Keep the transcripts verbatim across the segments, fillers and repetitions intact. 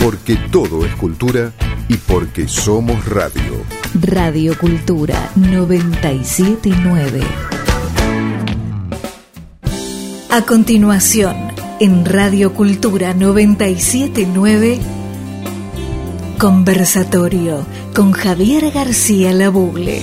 porque todo es cultura y porque somos radio. Radio Cultura noventa y siete punto nueve. A continuación, en Radio Cultura noventa y siete punto nueve, conversatorio con Javier García Labugle.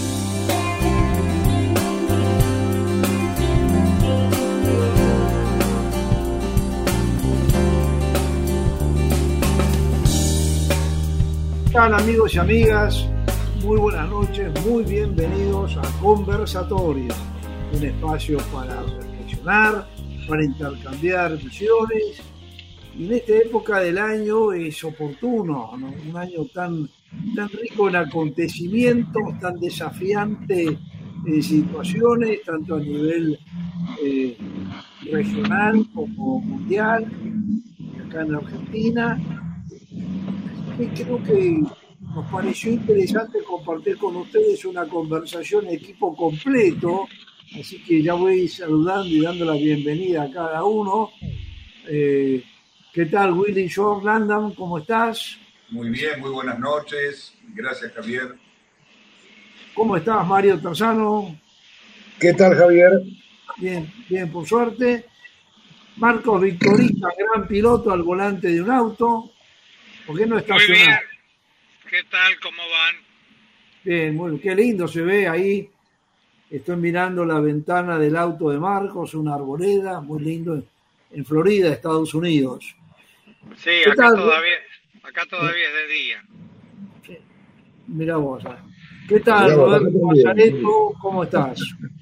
¿Qué tal, amigos y amigas? Muy buenas noches, muy bienvenidos a Conversatorio, un espacio para reflexionar, para intercambiar visiones. Y en esta época del año es oportuno, ¿no? Un año tan, tan rico en acontecimientos, tan desafiante en situaciones, tanto a nivel eh, regional como mundial, acá en Argentina. Y creo que nos pareció interesante compartir con ustedes una conversación equipo completo, así que ya voy saludando y dando la bienvenida a cada uno. Eh, ¿Qué tal, Willy George Landam? ¿Cómo estás? Muy bien, muy buenas noches. Gracias, Javier. ¿Cómo estás, Mario Tarzano? ¿Qué tal, Javier? Bien, bien, por suerte. Marcos Victorita, gran piloto al volante de un auto. ¿Por qué no estacionás? Muy bien. ¿Qué tal? ¿Cómo van? Bien, bueno, qué lindo se ve ahí. Estoy mirando la ventana del auto de Marcos, una arboleda, muy lindo, en Florida, Estados Unidos. Sí, acá todavía, acá todavía es de día. Sí. Mirá vos. ¿Qué tal, Mirá, Roberto Mazareto? ¿Cómo estás?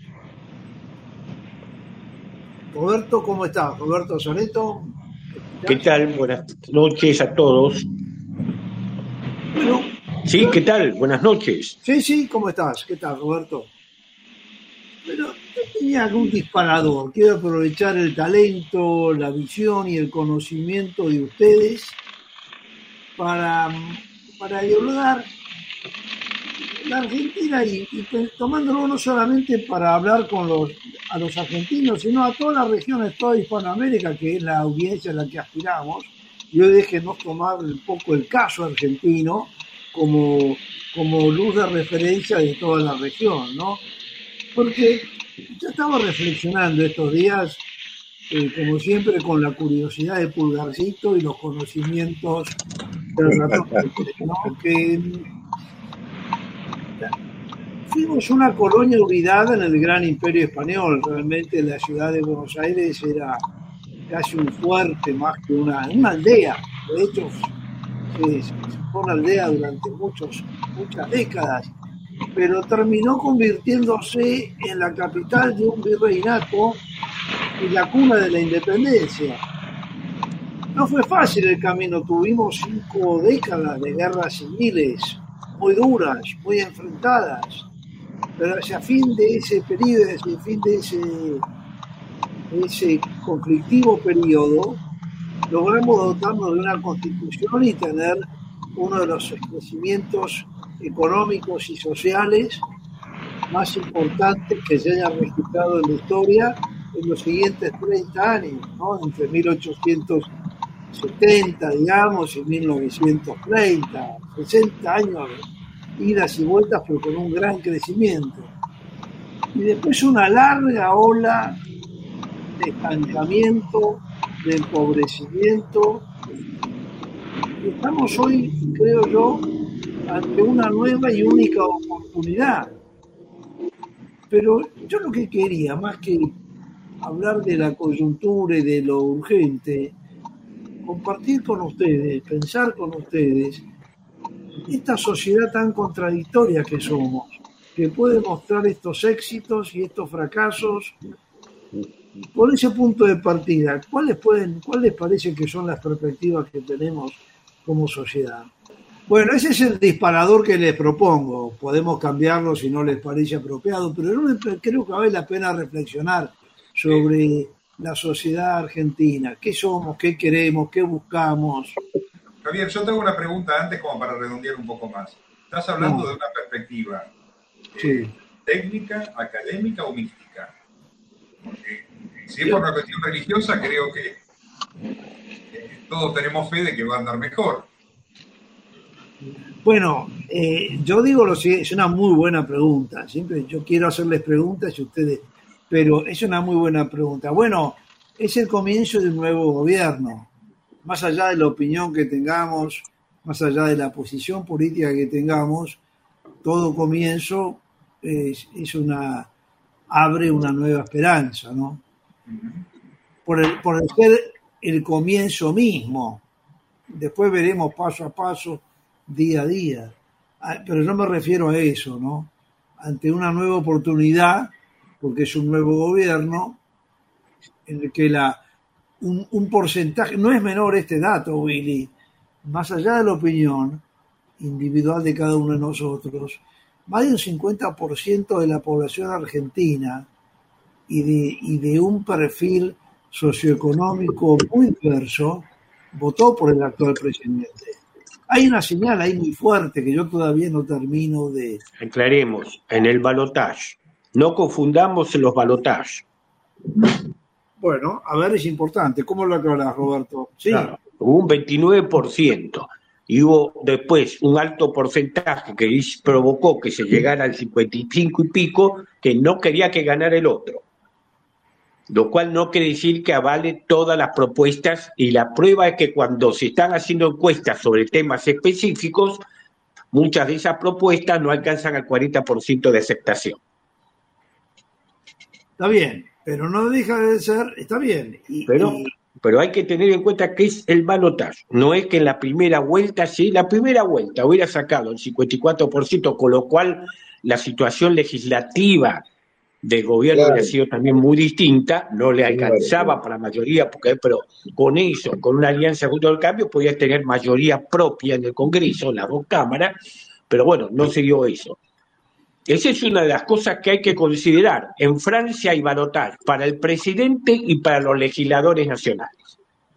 Roberto, ¿cómo estás? Roberto Mazareto. ¿Qué tal? Buenas noches a todos. Bueno, sí, ¿qué tal? Buenas noches. Sí, sí, ¿cómo estás? ¿Qué tal, Roberto? Pero yo tenía algún disparador. Quiero aprovechar el talento, la visión y el conocimiento de ustedes para, para dialogar la Argentina y, y tomándolo no solamente para hablar con los a los argentinos, sino a todas las regiones, toda Hispanoamérica, que es la audiencia a la que aspiramos. Y hoy déjenos tomar un poco el caso argentino como, como luz de referencia de toda la región, ¿no? Porque yo estaba reflexionando estos días, eh, como siempre, con la curiosidad de Pulgarcito y los conocimientos del ratón, ¿no? Que fuimos una colonia olvidada en el gran imperio español. Realmente la ciudad de Buenos Aires era casi un fuerte más que una, una aldea. De hecho, se, se fue una aldea durante muchos, muchas décadas, pero terminó convirtiéndose en la capital de un virreinato y la cuna de la independencia. No fue fácil el camino, tuvimos cinco décadas de guerras civiles muy duras, muy enfrentadas, pero hacia fin de ese periodo, hacia fin de ese, de ese conflictivo periodo, logramos dotarnos de una constitución y tener uno de los crecimientos económicos y sociales más importantes que se hayan registrado en la historia en los siguientes treinta años, ¿no? Entre mil ochocientos setenta, digamos, y mil novecientos treinta, sesenta años, idas y vueltas, pero con un gran crecimiento. Y después una larga ola de estancamiento, de empobrecimiento. Y estamos hoy, creo yo, ante una nueva y única oportunidad. Pero yo lo que quería, más que hablar de la coyuntura y de lo urgente, compartir con ustedes, pensar con ustedes, esta sociedad tan contradictoria que somos, que puede mostrar estos éxitos y estos fracasos. Por ese punto de partida, ¿cuáles pueden, cuál les parece que son las perspectivas que tenemos como sociedad? Bueno, ese es el disparador que les propongo. Podemos cambiarlo si no les parece apropiado, pero creo que vale la pena reflexionar sobre la sociedad argentina. ¿Qué somos? ¿Qué queremos? ¿Qué buscamos? Javier, yo tengo una pregunta antes como para redondear un poco más. Estás hablando no. de una perspectiva eh, sí. técnica, académica o mística. Porque si es por una cuestión religiosa, creo que eh, todos tenemos fe de que va a andar mejor. Bueno, eh, yo digo lo siguiente, es una muy buena pregunta. Siempre yo quiero hacerles preguntas y ustedes, pero es una muy buena pregunta. Bueno, es el comienzo de un nuevo gobierno. Más allá de la opinión que tengamos, más allá de la posición política que tengamos, todo comienzo es, es una abre una nueva esperanza, ¿no? Por el, por el ser el comienzo mismo. Después veremos paso a paso, día a día. Pero yo me refiero a eso, ¿no? Ante una nueva oportunidad, porque es un nuevo gobierno, en el que la, un, un porcentaje, no es menor este dato, Willy, más allá de la opinión individual de cada uno de nosotros, más de un cincuenta por ciento de la población argentina y de, y de un perfil socioeconómico muy diverso votó por el actual presidente. Hay una señal ahí muy fuerte que yo todavía no termino de... Aclaremos, en el balotaje. No confundamos los balotajes. Bueno, a ver, es importante. ¿Cómo lo aclarás, Roberto? Sí. Claro, hubo un veintinueve por ciento y hubo después un alto porcentaje que provocó que se llegara al cincuenta y cinco y pico que no quería que ganara el otro. Lo cual no quiere decir que avale todas las propuestas, y la prueba es que cuando se están haciendo encuestas sobre temas específicos, muchas de esas propuestas no alcanzan al cuarenta por ciento de aceptación. Está bien, pero no deja de ser, está bien. Y, pero, y... pero hay que tener en cuenta que es el balotaje. No es que en la primera vuelta, sí, la primera vuelta hubiera sacado el cincuenta y cuatro por ciento, con lo cual la situación legislativa del gobierno claro. ha sido también muy distinta, no le alcanzaba para la mayoría, porque, pero con eso, con una alianza junto al cambio, podía tener mayoría propia en el Congreso, en las dos cámaras, pero bueno, no se dio eso. Esa es una de las cosas que hay que considerar. En Francia hay balotaje para el presidente y para los legisladores nacionales.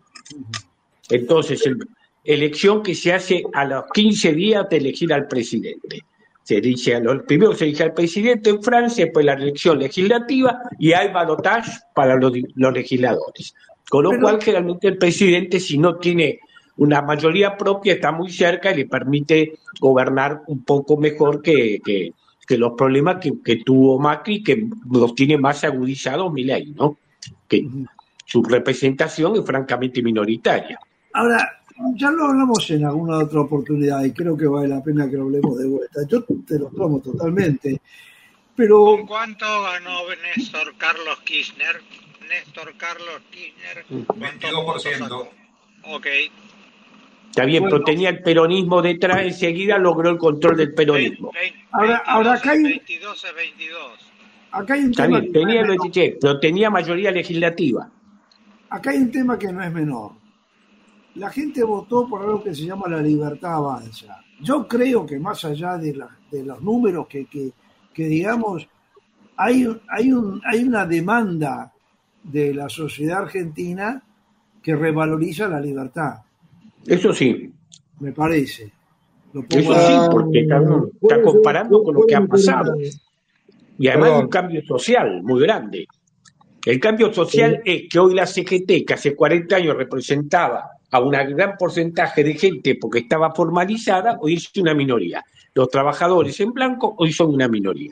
Entonces, el, elección que se hace a los quince días de elegir al presidente. Se dice a los, primero se elige al presidente en Francia, después la elección legislativa, y hay balotaje para los, los legisladores. Con lo Pero, cual, generalmente el presidente, si no tiene una mayoría propia, está muy cerca y le permite gobernar un poco mejor que, que, que los problemas que, que tuvo Macri, que los tiene más agudizados Milei, ¿no? Que su representación es francamente minoritaria. Ahora, ya lo hablamos en alguna otra oportunidad y creo que vale la pena que lo hablemos de vuelta. Yo te lo tomo totalmente. Pero... ¿Con cuánto ganó Néstor Carlos Kirchner? Néstor Carlos Kirchner. veintidós por ciento. Ok. Está bien, bueno, pero tenía el peronismo detrás, enseguida logró el control del peronismo. veinte, veinte, ahora, ahora acá hay... veintidós es veintidós. Acá hay un Está tema bien, tenía el veintitrés, pero tenía mayoría legislativa. Acá hay un tema que no es menor. La gente votó por algo que se llama la libertad avanza. Yo creo que más allá de, la, de los números que, que, que digamos, hay, hay, un, hay una demanda de la sociedad argentina que revaloriza la libertad. Eso sí. Me parece. Lo Eso sí, porque está, está comparando con lo que ha pasado. Y además hay un cambio social muy grande. El cambio social sí. es que hoy la C G T, que hace cuarenta años representaba a un gran porcentaje de gente porque estaba formalizada, hoy es una minoría. Los trabajadores en blanco hoy son una minoría.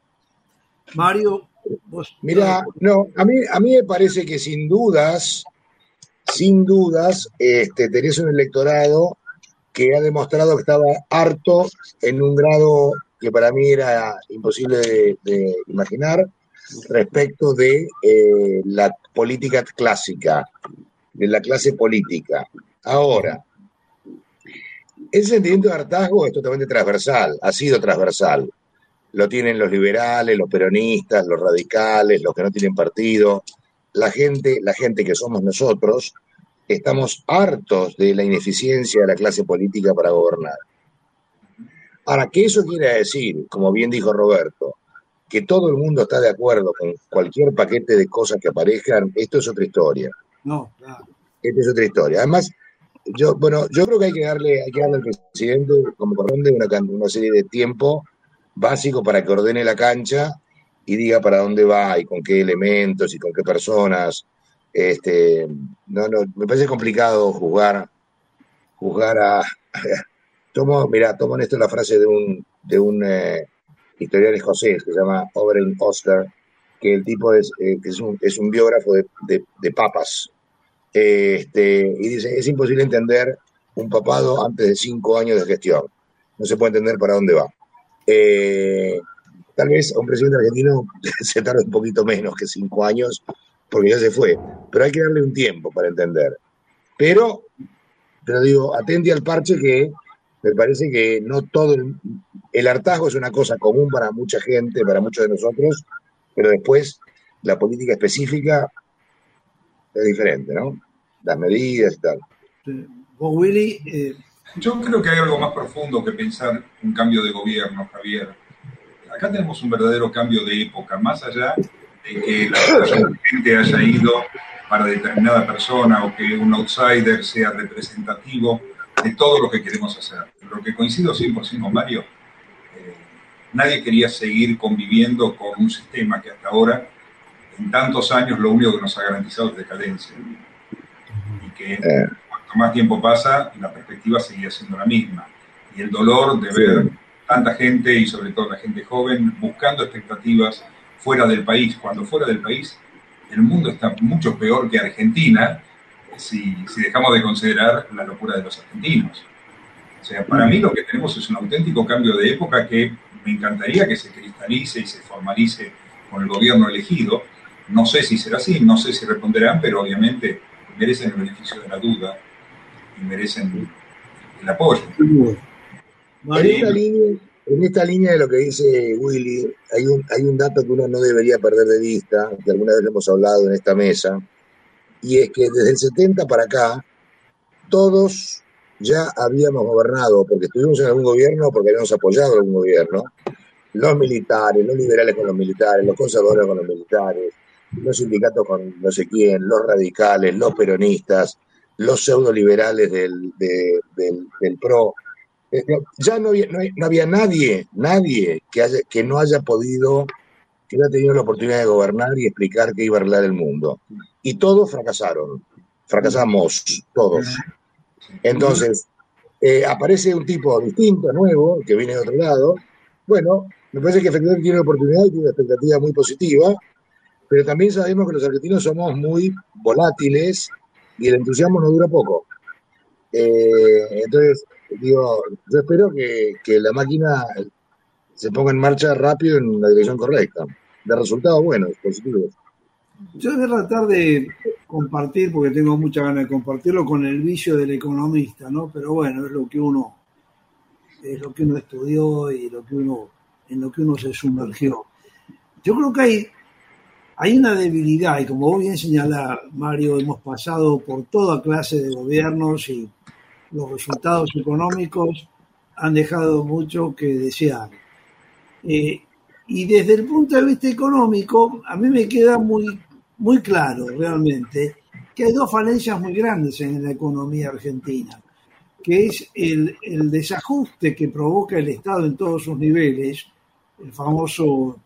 Mario, vos... Mira, no, a mí, a mí me parece que sin dudas, sin dudas, este, tenés un electorado que ha demostrado que estaba harto en un grado que para mí era imposible de, de imaginar, respecto de eh, la política clásica, de la clase política. Ahora, ese sentimiento de hartazgo es totalmente transversal, ha sido transversal. Lo tienen los liberales, los peronistas, los radicales, los que no tienen partido. La gente, la gente que somos nosotros, estamos hartos de la ineficiencia de la clase política para gobernar. Ahora, ¿qué eso quiere decir? Como bien dijo Roberto, que todo el mundo está de acuerdo con cualquier paquete de cosas que aparezcan, esto es otra historia. No, claro. Esta es otra historia. Además, yo, bueno, yo creo que hay que darle, hay que darle al presidente, como corresponde, una, una serie de tiempo básico para que ordene la cancha y diga para dónde va y con qué elementos y con qué personas. Este, no, no, me parece complicado juzgar, juzgar a, tomo, mirá, tomo en esto la frase de un, de un eh, historiador escocés que se llama Oberyn Osler, que el tipo es, eh, que es, un, es un biógrafo de, de, de papas. Eh, este, y dice, es imposible entender un papado antes de cinco años de gestión. No se puede entender para dónde va. Eh, tal vez a un presidente argentino se tarda un poquito menos que cinco años, porque ya se fue. Pero hay que darle un tiempo para entender. Pero, pero digo, atente al parche que me parece que no todo el, el hartazgo es una cosa común para mucha gente, para muchos de nosotros, pero después la política específica es diferente, ¿no? Las medidas y tal. Vos, Willy. Eh... Yo creo que hay algo más profundo que pensar un cambio de gobierno, Javier. Acá tenemos un verdadero cambio de época, más allá de que la gente haya ido para determinada persona o que un outsider sea representativo de todo lo que queremos hacer. Lo que coincido cien por ciento con Mario, eh, nadie quería seguir conviviendo con un sistema que hasta ahora, en tantos años, lo único que nos ha garantizado es decadencia. Y que cuanto más tiempo pasa, la perspectiva seguía siendo la misma. Y el dolor de ver tanta gente, y sobre todo la gente joven, buscando expectativas fuera del país, cuando fuera del país el mundo está mucho peor que Argentina, si, si dejamos de considerar la locura de los argentinos. O sea, para mí lo que tenemos es un auténtico cambio de época que me encantaría que se cristalice y se formalice con el gobierno elegido. No sé si será así, no sé si responderán, pero obviamente merecen el beneficio de la duda y merecen el apoyo. En esta, línea, en esta línea de lo que dice Willy, hay un, hay un dato que uno no debería perder de vista, que alguna vez lo hemos hablado en esta mesa, y es que desde el setenta para acá, todos ya habíamos gobernado, porque estuvimos en algún gobierno, porque habíamos apoyado a algún gobierno, los militares, los liberales con los militares, los conservadores con los militares, los sindicatos con no sé quién, los radicales, los peronistas, los pseudoliberales del, de, del, del PRO. Ya no había, no, no había nadie, nadie que, haya, que no haya podido, que no haya tenido la oportunidad de gobernar y explicar qué iba a arreglar el mundo. Y todos fracasaron, fracasamos todos. Entonces, eh, aparece un tipo distinto, nuevo, que viene de otro lado. Bueno, me parece que efectivamente tiene una oportunidad y tiene una expectativa muy positiva, pero también sabemos que los argentinos somos muy volátiles y el entusiasmo no dura poco. Eh, entonces, digo, yo espero que, que la máquina se ponga en marcha rápido en la dirección correcta, de resultados buenos, positivos. Yo voy a tratar de compartir, porque tengo mucha ganas de compartirlo, con el vicio del economista, ¿no? Pero bueno, es lo que uno, es lo que uno estudió y lo que uno, en lo que uno se sumergió. Yo creo que hay, hay una debilidad, y como vos bien señalás, Mario, hemos pasado por toda clase de gobiernos y los resultados económicos han dejado mucho que desear. Eh, y desde el punto de vista económico, a mí me queda muy, muy claro realmente que hay dos falencias muy grandes en la economía argentina, que es el, el desajuste que provoca el Estado en todos sus niveles, el famoso,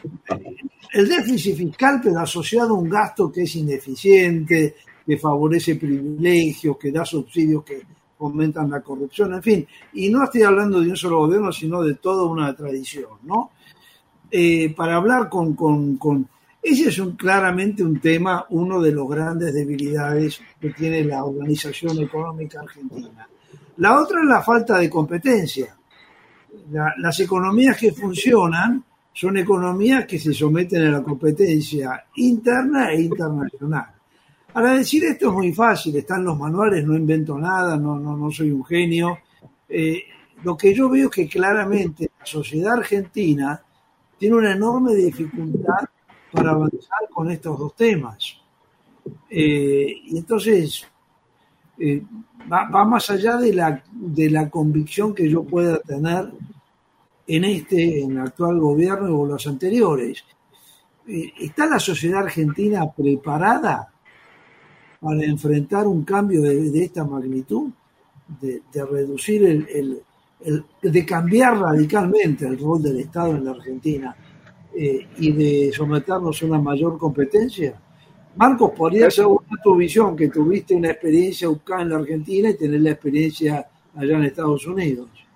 el déficit fiscal, pero asociado a un gasto que es ineficiente, que favorece privilegios, que da subsidios que fomentan la corrupción, en fin. Y no estoy hablando de un solo gobierno, sino de toda una tradición, ¿no? Eh, para hablar con, con, con... Ese es un, claramente un tema, uno de los grandes debilidades que tiene la organización económica argentina. La otra es la falta de competencia. La, las economías que funcionan son economías que se someten a la competencia interna e internacional. Para decir esto es muy fácil, están los manuales, no invento nada, no, no, no soy un genio. Eh, lo que yo veo es que claramente la sociedad argentina tiene una enorme dificultad para avanzar con estos dos temas. Eh, y entonces eh, va, va más allá de la, de la convicción que yo pueda tener en este, en el actual gobierno o los anteriores. Eh, ¿Está la sociedad argentina preparada para enfrentar un cambio de, de esta magnitud? De, de reducir el, el, el, de cambiar radicalmente el rol del Estado en la Argentina eh, y de someternos a una mayor competencia. Marcos, podría ser tu visión, que tuviste una experiencia acá en la Argentina y tener la experiencia allá en Estados Unidos.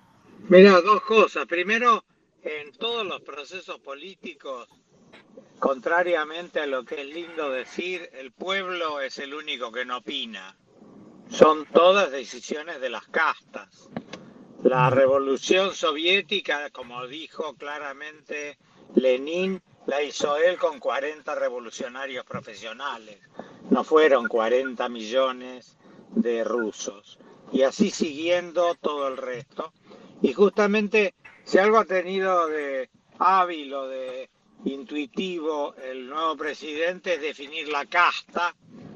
Mira, dos cosas. Primero, en todos los procesos políticos, contrariamente a lo que es lindo decir, el pueblo es el único que no opina. Son todas decisiones de las castas. La revolución soviética, como dijo claramente Lenin, la hizo él con cuarenta revolucionarios profesionales. No fueron cuarenta millones de rusos. Y así siguiendo todo el resto. Y justamente, si algo ha tenido de hábil o de intuitivo el nuevo presidente es definir la casta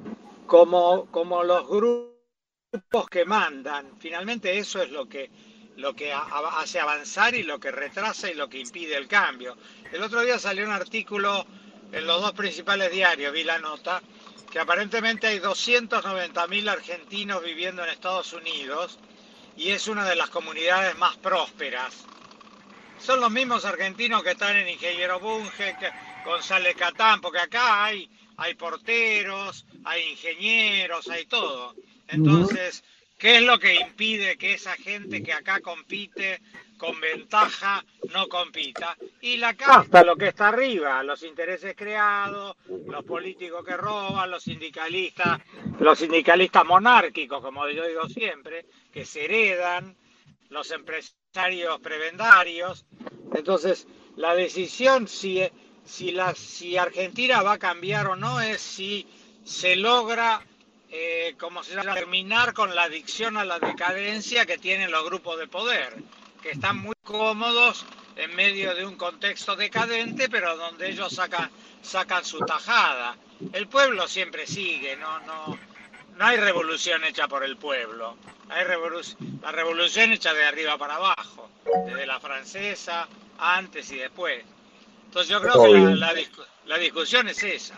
como, como los grupos que mandan. Finalmente eso es lo que, lo que hace avanzar y lo que retrasa y lo que impide el cambio. El otro día salió un artículo en los dos principales diarios, vi la nota, que aparentemente hay doscientos noventa mil argentinos viviendo en Estados Unidos y es una de las comunidades más prósperas. Son los mismos argentinos que están en Ingeniero Bunge, González Catán, porque acá hay, hay porteros, hay ingenieros, hay todo. Entonces, ¿qué es lo que impide que esa gente que acá compite con ventaja no compita? Y la casta, lo que está arriba, los intereses creados, los políticos que roban, los sindicalistas, los sindicalistas monárquicos, como yo digo siempre, que se heredan, los empresarios prebendarios. Entonces, la decisión si, si, la, si Argentina va a cambiar o no es si se logra, eh, como se llama, terminar con la adicción a la decadencia que tienen los grupos de poder, que están muy cómodos en medio de un contexto decadente, pero donde ellos sacan, sacan su tajada. El pueblo siempre sigue, no, no, no hay revolución hecha por el pueblo. Hay revolu- la revolución hecha de arriba para abajo, desde la francesa, antes y después. Entonces yo creo que la, la, discu- la discusión es esa.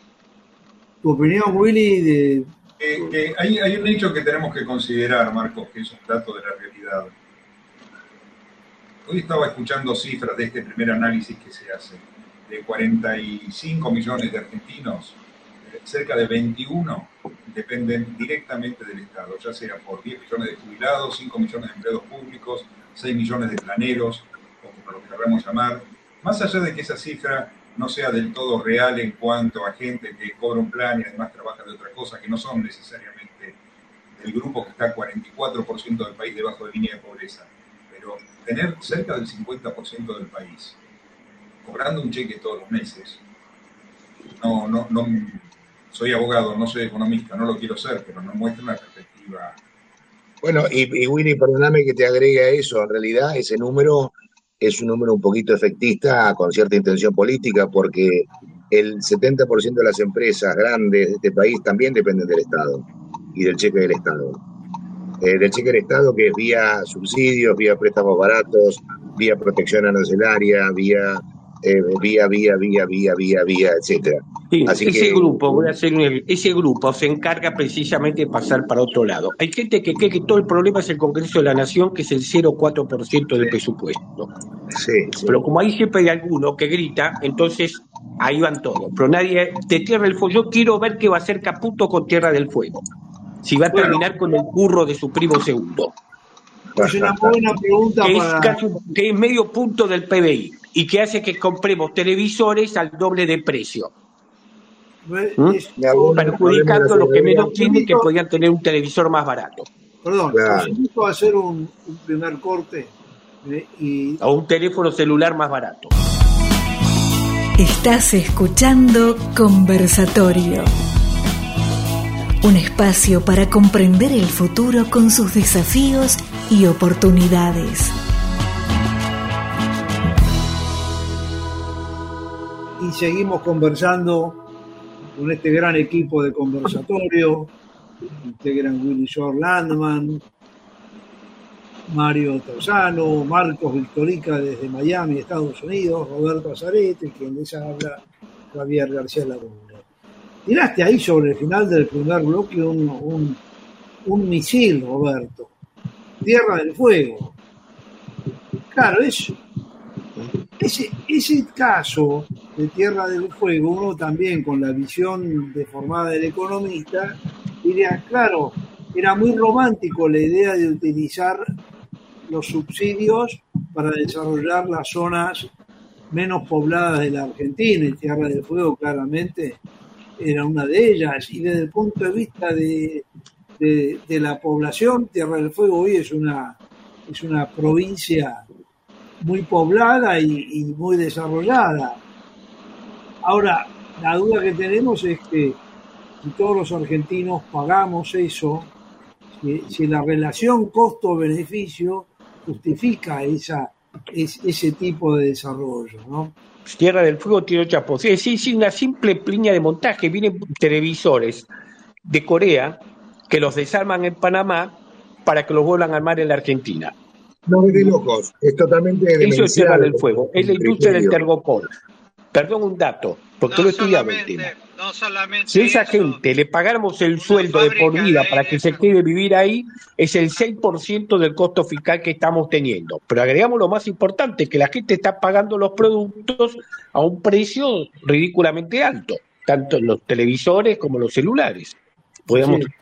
¿Tu opinión, Willy? De... Eh, que hay, hay un hecho que tenemos que considerar, Marcos, que es un dato de la realidad. Hoy estaba escuchando cifras de este primer análisis que se hace. De cuarenta y cinco millones de argentinos, cerca de veintiuno dependen directamente del Estado, ya sea por diez millones de jubilados, cinco millones de empleados públicos, seis millones de planeros, o como lo queramos llamar. Más allá de que esa cifra no sea del todo real en cuanto a gente que cobra un plan y además trabaja de otra cosa, que no son necesariamente del grupo que está cuarenta y cuatro por ciento del país debajo de línea de pobreza, pero tener cerca del cincuenta por ciento del país cobrando un cheque todos los meses, no, no, no, soy abogado, no soy economista, no lo quiero ser, pero nos muestra una perspectiva. Bueno, y, y Willy, perdóname que te agregue a eso, en realidad ese número es un número un poquito efectista con cierta intención política, porque el setenta por ciento de las empresas grandes de este país también dependen del Estado y del cheque del Estado. Eh, del cheque del Estado, que es vía subsidios, vía préstamos baratos, vía protección arancelaria, vía, eh, vía, vía, vía, vía, vía, vía, etcétera. Sí, Así ese que, grupo, voy a hacer un, ese grupo se encarga precisamente de pasar para otro lado. Hay gente que cree que todo el problema es el Congreso de la Nación, que es el cero coma cuatro por ciento del presupuesto. Sí, sí. Pero como ahí siempre hay alguno que grita, entonces ahí van todos. Pero nadie, de Tierra del Fuego, yo quiero ver qué va a hacer Caputo con Tierra del Fuego. Si va a terminar con el curro de su primo segundo. Es una buena pregunta que, para... es casi, que es medio punto del P B I y que hace que compremos televisores al doble de precio. Es... ¿Mm? Perjudicando a los que menos tienen, que podían tener un televisor más barato. Perdón, Claro. os invito a hacer un, un primer corte eh, y... O un teléfono celular más barato. Estás escuchando Conversatorio. Un espacio para comprender el futuro con sus desafíos y oportunidades. y seguimos conversando con este gran equipo de Conversatorio. Integran Willy George Landman, Mario Tausano, Marcos Victorica desde Miami, Estados Unidos, Roberto Azarete, quien les habla, Javier García Laguna. Tiraste ahí sobre el final del primer bloque un, un, un misil, Roberto. Tierra del Fuego. Claro, eso. Ese, ese caso de Tierra del Fuego, uno también con la visión deformada del economista, diría, claro, era muy romántico la idea de utilizar los subsidios para desarrollar las zonas menos pobladas de la Argentina, y Tierra del Fuego claramente era una de ellas. Y desde el punto de vista de, de, de la población, Tierra del Fuego hoy es una, es una provincia muy poblada y, y muy desarrollada. Ahora, la duda que tenemos es que si todos los argentinos pagamos eso, si, si la relación costo-beneficio justifica esa, es, ese tipo de desarrollo, ¿no? Tierra del Fuego tiene otra posibilidad. Sí, sí, una simple línea de montaje. Vienen televisores de Corea que los desarman en Panamá para que los vuelvan a armar en la Argentina. No es de locos, es totalmente demencial. Eso es Tierra del Fuego, es la industria del tergopol. Perdón, un dato, porque no lo he estudiado el tema. No solamente si a esa eso, gente le pagáramos el sueldo de por vida para que se quede vivir ahí, es el seis por ciento del costo fiscal que estamos teniendo. Pero agregamos lo más importante, que la gente está pagando los productos a un precio ridículamente alto, tanto en los televisores como en los celulares. Podemos... Sí.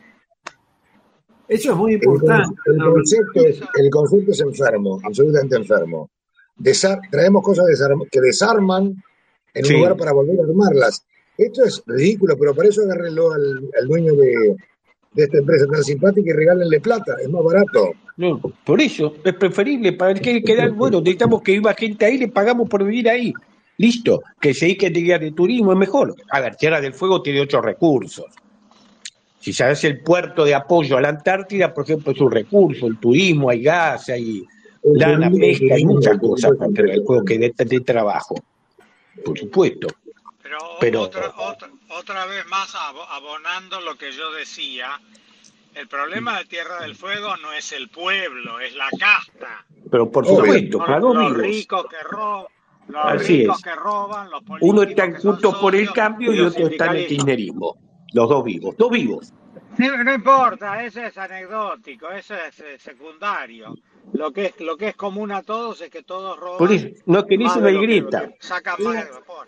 Eso es muy importante. El, el, concepto, es, el concepto es enfermo, absolutamente enfermo. Desar, traemos cosas desarm, que desarman en sí. un lugar para volver a armarlas. Esto es ridículo, pero para eso agárrenlo al, al dueño de, de esta empresa tan simpática y regálenle plata, es más barato. No, por eso, es preferible, para el que quedar, bueno, necesitamos que viva gente ahí, le pagamos por vivir ahí. Listo, que se dedique a actividad de turismo es mejor. A ver, Tierra del Fuego tiene otros recursos. Si se hace el puerto de apoyo a la Antártida, por ejemplo, es un recurso, el turismo, hay gas, hay lana, pesca, hay muchas cosas para Tierra del Fuego que de, de trabajo, por supuesto. Pero, Pero otra, otra, otra vez más abonando lo que yo decía, el problema de Tierra del Fuego no es el pueblo, es la casta. Pero por supuesto, los, para los, los los vivos. ricos que roban, los Así ricos es. que roban, los políticos Uno está en juntos por el cambio y los otro está en el kirchnerismo. Los dos vivos, dos vivos. No, no importa, eso es anecdótico, eso es eh, secundario. Lo que es lo que es común a todos es que todos roban. Por eso, no, que ni se me grieta. Sacan más de vapor.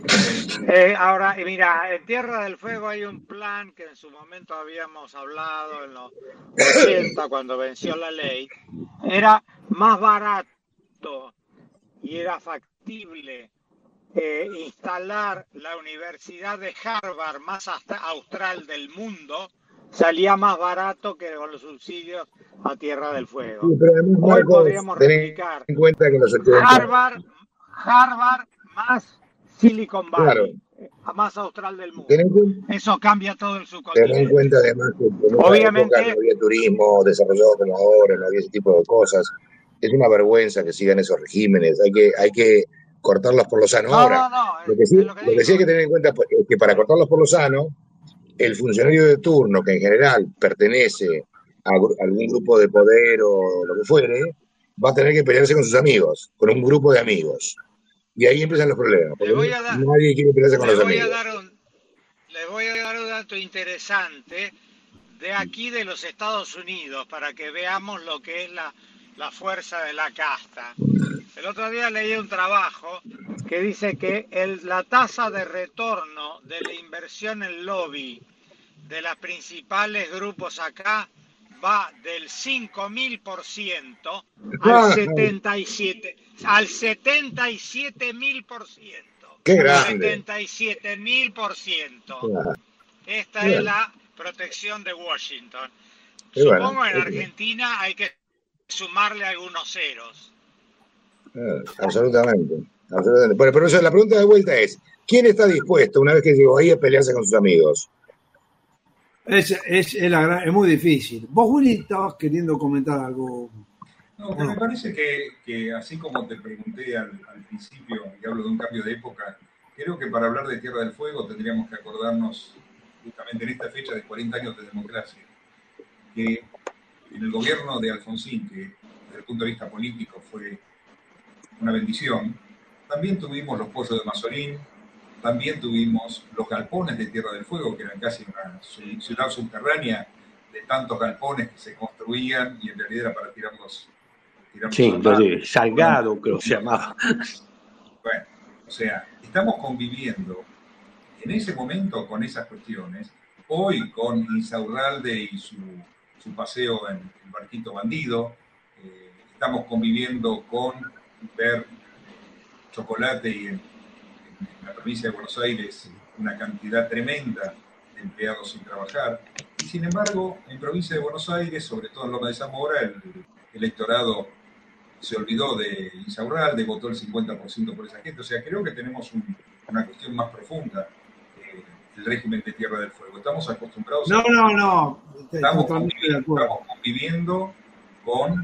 Eh, ahora, mira, en Tierra del Fuego hay un plan que en su momento habíamos hablado en los ochenta, cuando venció la ley. Era más barato y era factible eh, instalar la Universidad de Harvard más austral del mundo. Salía más barato que con los subsidios a Tierra del Fuego. Sí, pero además, Hoy Marcos, podríamos replicar en cuenta que los Harvard, Harvard más Silicon Valley, claro, más austral del mundo. En, Eso cambia todo el subcontinente. Ten en cuenta además que en obviamente época no había turismo desarrollado como ahora, no había ese tipo de cosas. Es una vergüenza que sigan esos regímenes. Hay que, hay que cortarlos por lo sano. No, ahora, no, no, lo que sí, lo que lo que sí hay que tener en cuenta es que para cortarlos por lo sano, el funcionario de turno, que en general pertenece a algún grupo de poder o lo que fuere, va a tener que pelearse con sus amigos, con un grupo de amigos. Y ahí empiezan los problemas. Le voy a dar, nadie quiere pelearse con le los voy amigos. A dar un, le voy a dar un dato interesante de aquí de los Estados Unidos para que veamos lo que es la, la fuerza de la casta. El otro día leí un trabajo que dice que el, la tasa de retorno de la inversión en lobby de los principales grupos acá va del cinco mil por ciento al setenta y siete al setenta y siete mil por ciento. ¡Qué grande! setenta y siete mil por ciento. Esta Bien. es la protección de Washington. Qué Supongo bueno. en Argentina hay que sumarle algunos ceros. Eh, absolutamente, absolutamente. Bueno, pero eso, la pregunta de vuelta es, ¿quién está dispuesto una vez que llegó ahí a pelearse con sus amigos? Es, es, es, la gran, es muy difícil. Vos, Willy, estabas queriendo comentar algo. No, que me parece que, que así como te pregunté al, al principio, y hablo de un cambio de época, creo que para hablar de Tierra del Fuego tendríamos que acordarnos justamente en esta fecha de cuarenta años de democracia, que en el gobierno de Alfonsín, que desde el punto de vista político fue una bendición, también tuvimos los pollos de Mazorín, también tuvimos los galpones de Tierra del Fuego, que eran casi una ciudad subterránea de tantos galpones que se construían y en realidad era para tirarlos. tirarlos sí, entonces, Salgado, creo que se llamaba. Bueno, o sea, estamos conviviendo en ese momento con esas cuestiones, hoy con Insaurralde y su, su paseo en el barquito bandido, eh, estamos conviviendo con ver chocolate y en, en la provincia de Buenos Aires una cantidad tremenda de empleados sin trabajar. Y sin embargo, en provincia de Buenos Aires, sobre todo en Loma de Zamora, el electorado se olvidó de Insaurralde, votó el cincuenta por ciento por esa gente. O sea, creo que tenemos un, una cuestión más profunda, eh, el régimen de Tierra del Fuego. Estamos acostumbrados no, a... No, no, no. Estamos conviviendo, estamos conviviendo con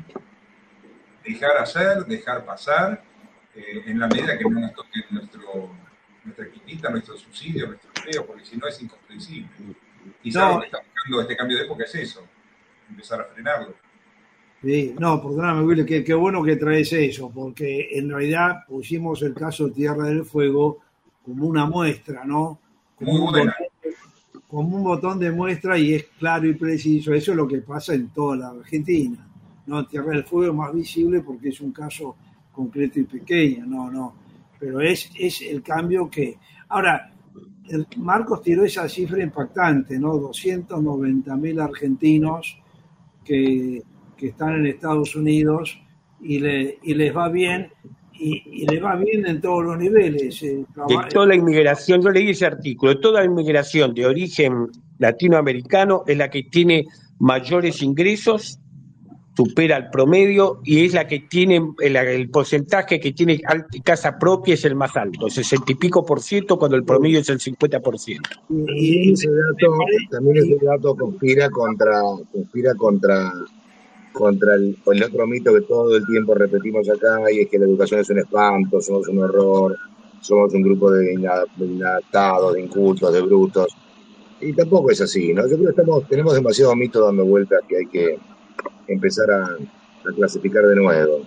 dejar hacer, dejar pasar, eh, en la medida que no nos toque nuestro, nuestra quitita, nuestro subsidio, nuestro empleo, porque si no es incomprensible. Quizás no. Lo que está buscando este cambio de época es eso, empezar a frenarlo. Sí, no, perdóname, Willy, qué, qué bueno que traes eso, porque en realidad pusimos el caso de Tierra del Fuego como una muestra, ¿no? Como Muy un buena. botón, como un botón de muestra y es claro y preciso. Eso es lo que pasa en toda la Argentina, ¿no? Tierra del Fuego es más visible porque es un caso concreto y pequeño, no, no. Pero es, es el cambio que... Ahora, el Marcos tiró esa cifra impactante, ¿no? doscientos noventa mil argentinos que... que están en Estados Unidos y, le, y les va bien, y, y les va bien en todos los niveles. Eh, de toda la inmigración, yo leí ese artículo, toda la inmigración de origen latinoamericano es la que tiene mayores ingresos, supera el promedio, y es la que tiene, el, el porcentaje que tiene casa propia es el más alto, sesenta y pico por ciento, cuando el promedio es el cincuenta por ciento. Y, y ese dato, también ese dato conspira contra, conspira contra contra el, el otro mito que todo el tiempo repetimos acá, y es que la educación es un espanto, somos un horror, somos un grupo de inadaptados, de incultos, de brutos, y tampoco es así, ¿no? Yo creo que estamos, tenemos demasiado mito dando vueltas que hay que empezar a, a clasificar de nuevo.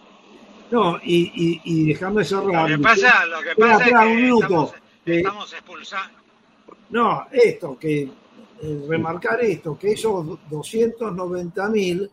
No, y, y, y dejando cerrar... Lo que pasa, lo que pasa es que estamos, estamos expulsando... No, esto, que eh, remarcar esto, que esos doscientos noventa mil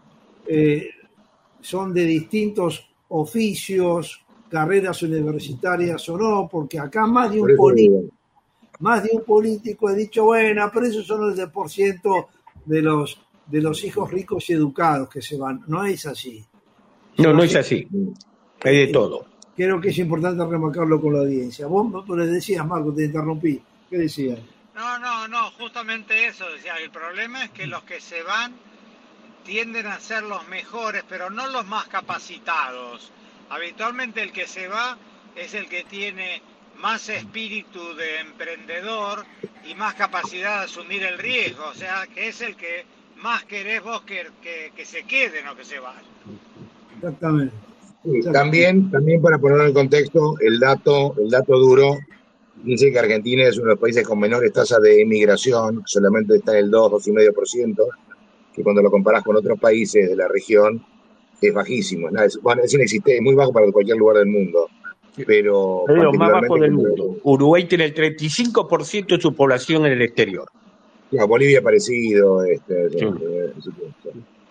Eh, son de distintos oficios, carreras universitarias o no, porque acá más de un político, más de un político ha dicho, bueno, pero esos son el diez por ciento de los de los hijos ricos y educados que se van. No es así. No, no es así. Hay de todo. Creo que es importante remarcarlo con la audiencia. Vos le decías, Marco, te interrumpí. ¿Qué decías? No, no, no, justamente eso. Decía, el problema es que los que se van tienden a ser los mejores, pero no los más capacitados. Habitualmente el que se va es el que tiene más espíritu de emprendedor y más capacidad de asumir el riesgo, o sea, que es el que más querés vos que, que, que se quede, no que se vaya. Exactamente. Sí, también, también para poner en contexto, el dato, el dato duro dice que Argentina es uno de los países con menores tasas de emigración, solamente está en el dos, dos coma cinco por ciento, que cuando lo comparás con otros países de la región es bajísimo. Es, bueno, es inexistente, es muy bajo para cualquier lugar del mundo. Pero es lo más bajo del mundo. Uruguay tiene el treinta y cinco por ciento de su población en el exterior. Ya, Bolivia parecido. Este, sí. este, este,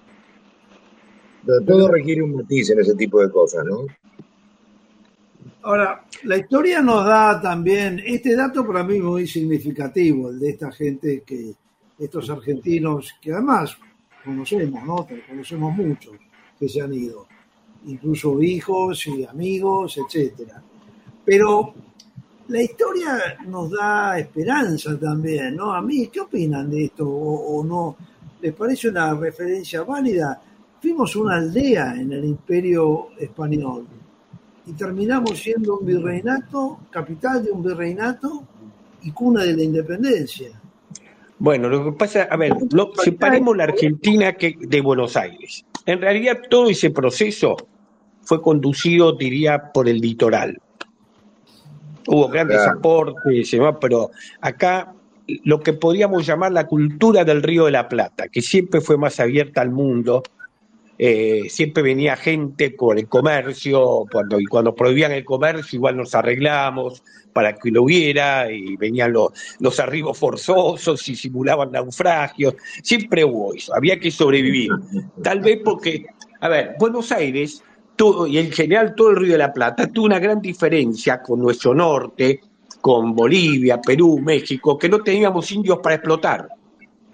este. Todo requiere un matiz en ese tipo de cosas, ¿no? Ahora, la historia nos da también, este dato para mí es muy significativo, el de esta gente que, estos argentinos que además conocemos, ¿no? Conocemos muchos que se han ido, incluso hijos y amigos, etcétera. Pero la historia nos da esperanza también, ¿no? A mí, ¿qué opinan de esto? ¿O, o no? ¿Les parece una referencia válida? Fuimos una aldea en el Imperio Español y terminamos siendo un virreinato, capital de un virreinato y cuna de la independencia. Bueno, lo que pasa, a ver, no, separemos la Argentina que de Buenos Aires. En realidad todo ese proceso fue conducido, diría, por el litoral. Hubo grandes claro. aportes, pero acá lo que podríamos llamar la cultura del Río de la Plata, que siempre fue más abierta al mundo, eh, siempre venía gente por el comercio, cuando, y cuando prohibían el comercio igual nos arreglamos para que lo hubiera, y venían los, los arribos forzosos y simulaban naufragios, siempre hubo eso, había que sobrevivir. Tal vez porque, a ver, Buenos Aires, todo, y en general todo el Río de la Plata, tuvo una gran diferencia con nuestro norte, con Bolivia, Perú, México, que no teníamos indios para explotar.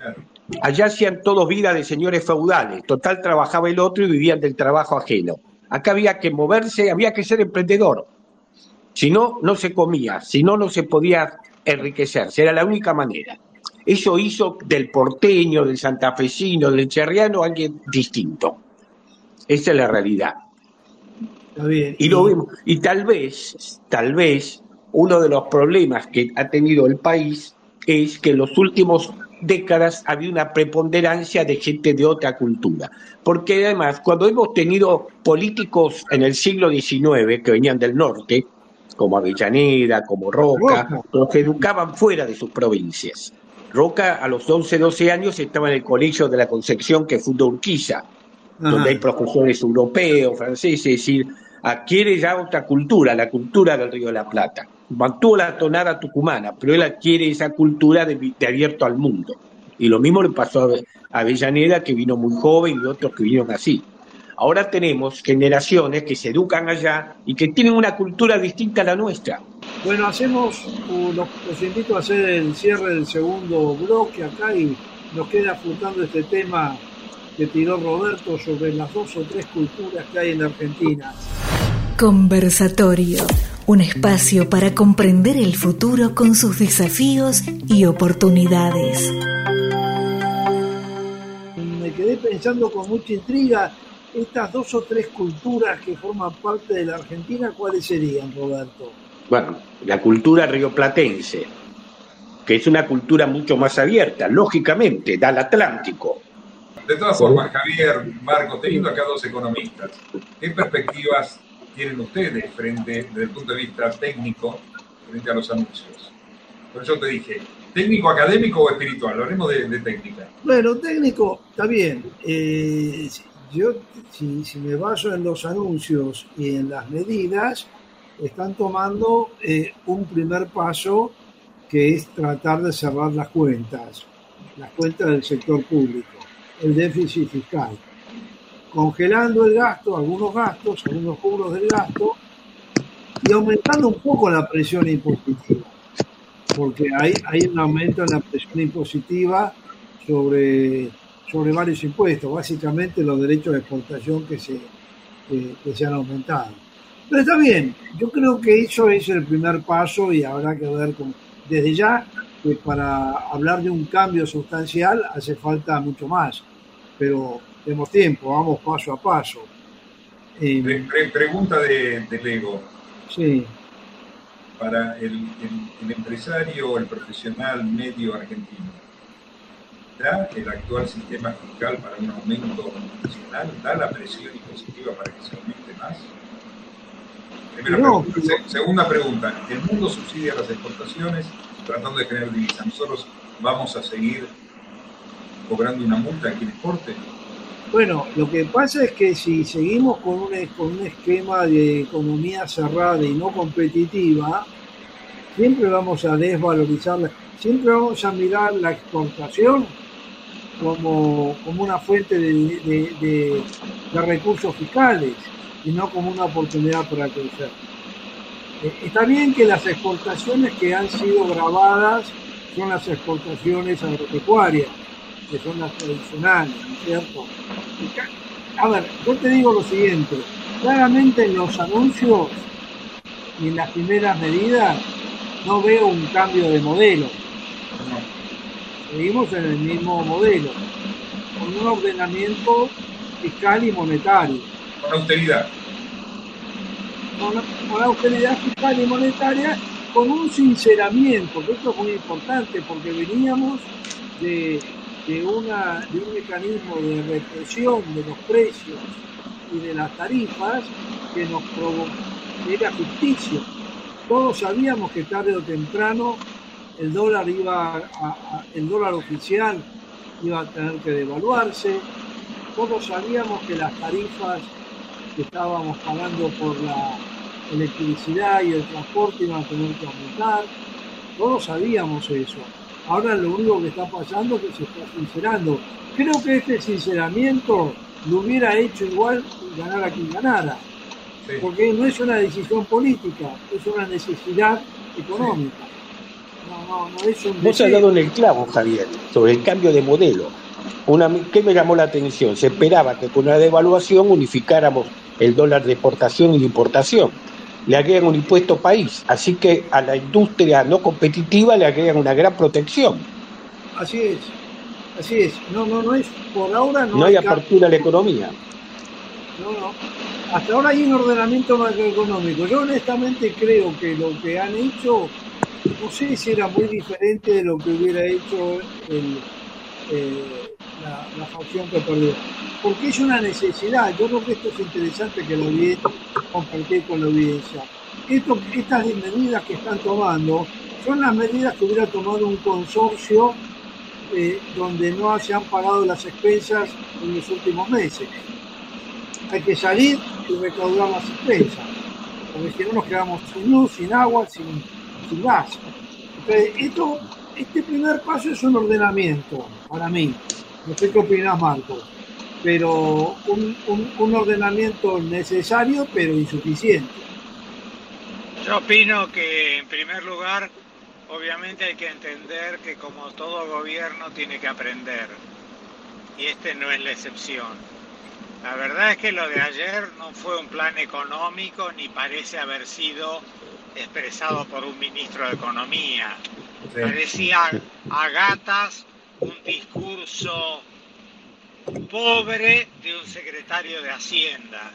Allá hacían todos vida de señores feudales, total trabajaba el otro y vivían del trabajo ajeno. Acá había que moverse, había que ser emprendedor. Si no, no se comía, si no, no se podía enriquecerse, era la única manera. Eso hizo del porteño, del santafesino, del cherriano alguien distinto. Esa es la realidad. Está bien. Y, lo vemos. Y tal vez, tal vez, uno de los problemas que ha tenido el país es que en los últimos décadas había una preponderancia de gente de otra cultura. Porque además, cuando hemos tenido políticos en el siglo diecinueve que venían del norte, como Avellaneda, como Roca, Roca, los educaban fuera de sus provincias. Roca a los once, doce años estaba en el colegio de la Concepción que fundó Urquiza, Ajá. donde hay profesores europeos, franceses, es decir, adquiere ya otra cultura, la cultura del Río de la Plata. Mantuvo la tonada tucumana, pero él adquiere esa cultura de, de abierto al mundo. Y lo mismo le pasó a Avellaneda, que vino muy joven, y otros que vinieron así. Ahora tenemos generaciones que se educan allá y que tienen una cultura distinta a la nuestra. Bueno, hacemos, uh, los, los invito a hacer el cierre del segundo bloque acá y nos queda flotando este tema que tiró Roberto sobre las dos o tres culturas que hay en Argentina. Conversatorio, un espacio para comprender el futuro con sus desafíos y oportunidades. Me quedé pensando con mucha intriga, estas dos o tres culturas que forman parte de la Argentina, ¿cuáles serían, Roberto? Bueno, la cultura rioplatense, que es una cultura mucho más abierta, lógicamente, da al Atlántico. De todas formas, Javier, Marcos, teniendo acá dos economistas, ¿qué perspectivas tienen ustedes frente, desde el punto de vista técnico, frente a los anuncios? Por eso te dije, ¿técnico, académico o espiritual? Hablemos de, de técnica. Bueno, técnico, está bien. Eh, yo, si, si me baso en los anuncios y en las medidas, están tomando eh, un primer paso que es tratar de cerrar las cuentas, las cuentas del sector público, el déficit fiscal, congelando el gasto, algunos gastos, algunos rubros del gasto y aumentando un poco la presión impositiva, porque hay, hay un aumento en la presión impositiva sobre, sobre varios impuestos, básicamente los derechos de exportación que se, que, que se han aumentado. Pero está bien, yo creo que eso es el primer paso y habrá que ver con, desde ya que para hablar de un cambio sustancial hace falta mucho más, pero tenemos tiempo, vamos paso a paso. Eh, pre, pre, pregunta de, de Lego. Sí. Para el, el, el empresario, el profesional medio argentino, ¿da el actual sistema fiscal para un aumento nacional? ¿Da la presión impositiva para que se aumente más? Primera no, pregunta. Pero... Se, segunda pregunta, ¿el mundo subsidia las exportaciones tratando de generar divisas? ¿Nosotros vamos a seguir cobrando una multa a quien exporte? Bueno, lo que pasa es que si seguimos con un, con un esquema de economía cerrada y no competitiva, siempre vamos a desvalorizarla, siempre vamos a mirar la exportación como, como una fuente de, de, de, de recursos fiscales y no como una oportunidad para crecer. Está bien que las exportaciones que han sido grabadas son las exportaciones agropecuarias, que son las tradicionales, ¿no es cierto? A ver, yo te digo lo siguiente, claramente en los anuncios y en las primeras medidas no veo un cambio de modelo. Seguimos en el mismo modelo, con un ordenamiento fiscal y monetario. Con austeridad. Con, con austeridad fiscal y monetaria, con un sinceramiento, que esto es muy importante porque veníamos de... De, una, de un mecanismo de represión de los precios y de las tarifas que nos provocó, era ficticio. Todos sabíamos que tarde o temprano el dólar iba a, a, el dólar oficial iba a tener que devaluarse. Todos sabíamos que las tarifas que estábamos pagando por la electricidad y el transporte iban a tener que aumentar. Todos sabíamos eso. Ahora lo único que está pasando es que se está sincerando. Creo que este sinceramiento lo hubiera hecho igual ganar a quien ganara. Sí. Porque no es una decisión política, es una necesidad económica. No, no, no es un Vos has dado en el clavo, Javier, sobre el cambio de modelo. una, ¿qué me llamó la atención? Se esperaba que con la devaluación unificáramos el dólar de exportación y de importación. Le agregan un impuesto país, así que a la industria no competitiva le agregan una gran protección. Así es, así es. No, no, no es, por ahora no, no hay hay apertura a la economía. No, no. Hasta ahora hay un ordenamiento macroeconómico. Yo honestamente creo que lo que han hecho, no sé si era muy diferente de lo que hubiera hecho el, eh, la, la facción que perdió. Porque es una necesidad. Yo creo que esto es interesante que lo vi compartir con la audiencia. Esto, estas medidas que están tomando son las medidas que hubiera tomado un consorcio eh, donde no se han pagado las expensas en los últimos meses. Hay que salir y recaudar las expensas, porque si no nos quedamos sin luz, sin agua, sin, sin gas. Entonces, esto, este primer paso es un ordenamiento, para mí. No sé qué opinás, Marcos, pero un, un, un ordenamiento necesario, pero insuficiente. Yo opino que, en primer lugar, obviamente hay que entender que como todo gobierno tiene que aprender, y este no es la excepción. La verdad es que lo de ayer no fue un plan económico ni parece haber sido expresado por un ministro de Economía. Sí. Parecía a gatas un discurso pobre de un secretario de Hacienda,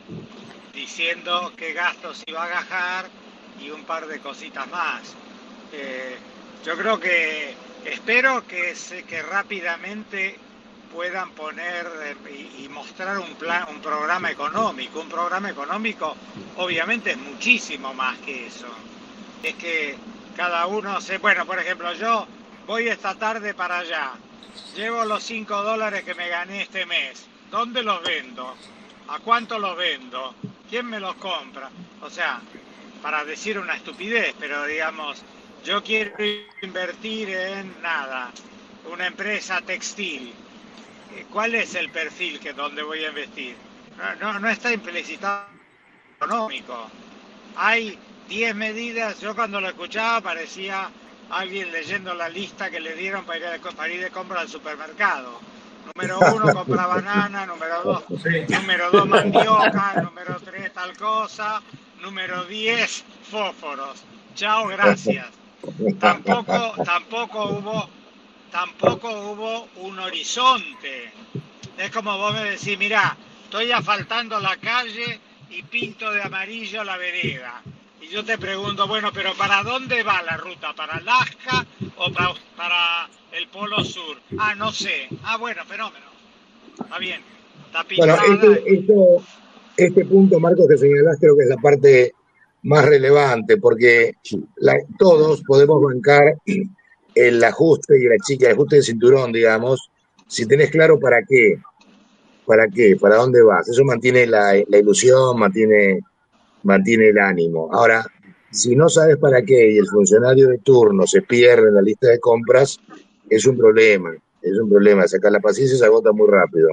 diciendo qué gastos iba a gajar y un par de cositas más. Eh, yo creo que, espero que, se, que rápidamente puedan poner y, y mostrar un plan, un programa económico. Un programa económico obviamente es muchísimo más que eso. Es que cada uno se... Bueno, por ejemplo, yo voy esta tarde para allá, llevo los cinco dólares que me gané este mes. ¿Dónde los vendo? ¿A cuánto los vendo? ¿Quién me los compra? O sea, para decir una estupidez, pero digamos, yo quiero invertir en nada, una empresa textil. ¿Cuál es el perfil que donde voy a investir? No, no, no está implicitado económico. Hay diez medidas. Yo cuando lo escuchaba parecía alguien leyendo la lista que le dieron para ir de, para ir de compra al supermercado. Número uno, compra banana. Número dos, sí. Número dos, mandioca. Número tres, tal cosa. Número diez, fósforos. Chao, gracias. Tampoco, tampoco hubo... Tampoco hubo un horizonte. Es como vos me decís, mirá, estoy asfaltando la calle y pinto de amarillo la vereda. Y yo te pregunto, bueno, pero ¿para dónde va la ruta? ¿Para Alaska o para, para el Polo Sur? Ah, no sé. Ah, bueno, fenómeno. Está bien. Está pintada. Bueno, este, esto, este punto, Marcos, que señalás, creo que es la parte más relevante, porque la, todos podemos bancar el ajuste y la chica, el ajuste de cinturón, digamos, si tenés claro para qué, para qué, para dónde vas. Eso mantiene la, la ilusión, mantiene, mantiene el ánimo. Ahora, si no sabes para qué y el funcionario de turno se pierde en la lista de compras, es un problema, es un problema. Sacar la paciencia se agota muy rápido.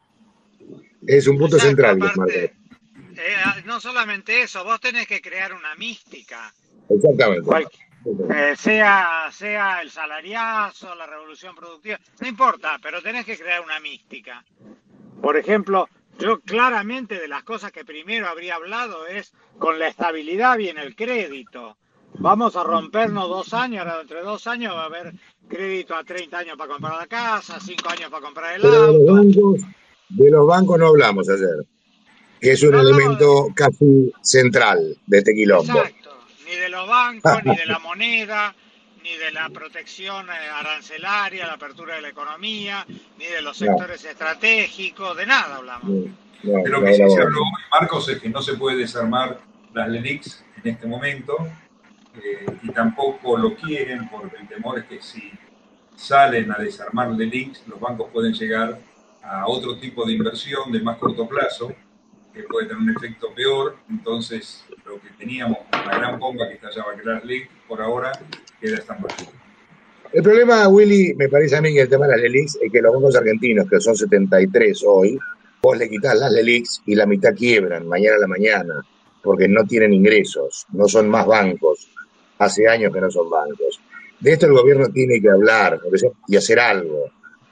Es un punto Exacto, central, aparte, eh, no solamente eso, vos tenés que crear una mística. Exactamente. Cual, Eh, sea, sea el salariazo, la revolución productiva, no importa, pero tenés que crear una mística. Por ejemplo, yo claramente de las cosas que primero habría hablado es con la estabilidad viene el crédito. Vamos a rompernos dos años, ahora entre dos años va a haber crédito a treinta años para comprar la casa, cinco años para comprar el Pero auto. de los bancos, de los bancos no hablamos ayer, que es un no elemento de... casi central de este quilombo. Exacto. Ni de los bancos, ni de la moneda, ni de la protección arancelaria, la apertura de la economía, ni de los sectores no. estratégicos, de nada hablamos. No, no, de lo que sí se habló, Marcos, es que no se puede desarmar las LELIQs en este momento, eh, y tampoco lo quieren, porque el temor es que si salen a desarmar LELIQs, los bancos pueden llegar a otro tipo de inversión de más corto plazo, que puede tener un efecto peor. Entonces lo que teníamos, la gran bomba que estallaba que era las LELIQs, por ahora queda estancado. El problema, Willy, me parece a mí que el tema de las LELIQs es que los bancos argentinos, que son setenta y tres hoy, vos le quitás las LELIQs y la mitad quiebran mañana a la mañana, porque no tienen ingresos, no son más bancos, hace años que no son bancos. De esto el gobierno tiene que hablar y hacer algo.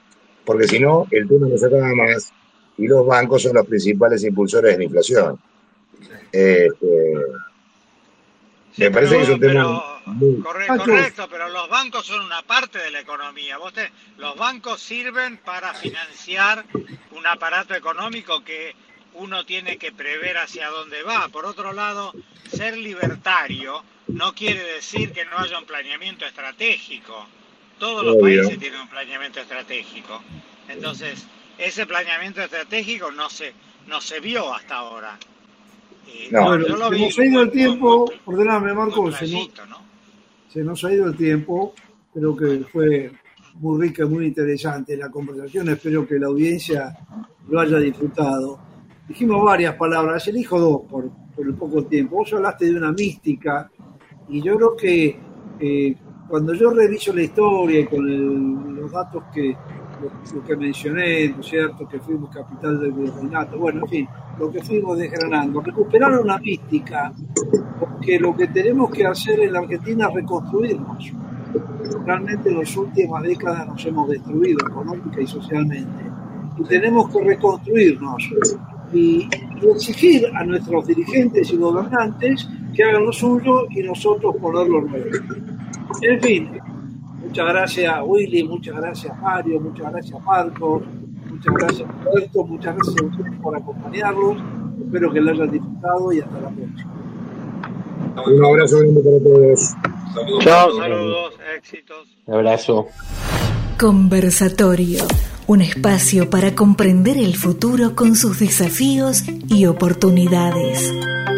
porque si no, el tema no se acaba más y los bancos son los principales impulsores de la inflación. Este, sí, me parece pero, que es un pero, tema muy... correcto, correcto, pero los bancos son una parte de la economía. ¿Vos te, los bancos sirven para financiar un aparato económico que uno tiene que prever hacia dónde va. Por otro lado, ser libertario no quiere decir que no haya un planeamiento estratégico. Todos los Obvio. países tienen un planeamiento estratégico. Entonces, ese planeamiento estratégico no se, no se vio hasta ahora. Eh, No. Bueno, yo lo se vi nos ha ido el muy- tiempo, muy- perdóname muy Marco, se nos, clarito, ¿no? se nos ha ido el tiempo, creo que fue muy rica y muy interesante la conversación, espero que la audiencia lo haya disfrutado. Dijimos varias palabras, elijo dos por, por el poco tiempo. Vos hablaste de una mística y yo creo que eh, cuando yo reviso la historia y con el- los datos que lo, lo que mencioné, ¿no es cierto?, que fuimos capital del virreinato, bueno, en fin, lo que fuimos desgranando, recuperar una mística, porque lo que tenemos que hacer en la Argentina es reconstruirnos. Realmente en las últimas décadas nos hemos destruido económica y socialmente y tenemos que reconstruirnos y, y exigir a nuestros dirigentes y gobernantes que hagan lo suyo y nosotros poner lo nuestro. En fin, muchas gracias Willy, muchas gracias Mario, muchas gracias Marcos, muchas gracias Roberto, muchas gracias a ustedes por acompañarnos. Espero que lo hayan disfrutado y hasta la próxima. Un abrazo grande para todos. Saludos. Chao. Saludos, éxitos. Un abrazo. Conversatorio, un espacio para comprender el futuro con sus desafíos y oportunidades.